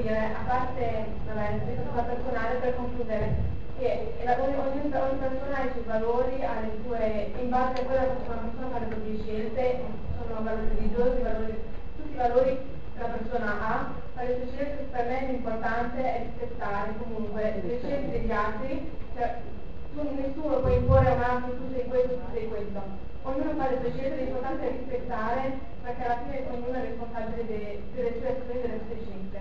dire, a parte l'aspetto personale, per concludere, che ogni persona ha i suoi valori, ha le sue, in base a quello che una persona fa le proprie scelte, sono valori religiosi, tutti i valori che la persona ha, fare le sue scelte. Per me l'importante è rispettare comunque le scelte degli altri, cioè nessuno può imporre a un altro tu sei questo, tu sei questo. Ognuno fa le sue scelte, l'importante è rispettare, perché alla fine ognuno è responsabile delle sue azioni e delle sue scelte.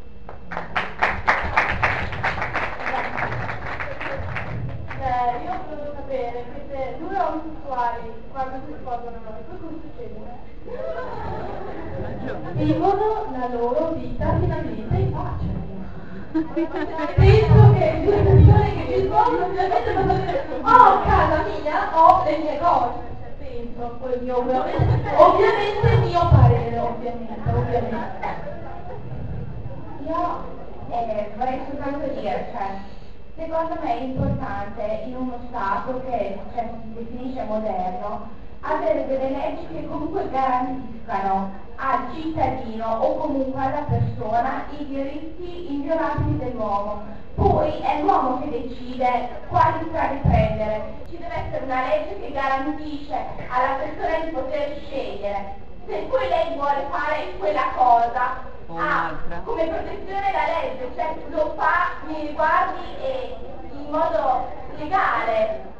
Io volevo sapere, siete due omosessuali quando si sposano, poi cosa succede? Vivono la loro vita finalmente in pace. Penso che le persone che si sposano finalmente possono dire ho casa mia, ho le mie cose. Penso, poi ovviamente il mio parere, ovviamente. Io vorrei soltanto dire, cioè, secondo me è importante in uno Stato che si definisce moderno avere delle leggi che comunque garantiscano al cittadino o comunque alla persona i diritti inviolabili dell'uomo. Poi è l'uomo che decide quali strade prendere. Ci deve essere una legge che garantisce alla persona di poter scegliere. Se poi lei vuole fare quella cosa, come protezione la legge, cioè lo fa nei riguardi e in modo legale.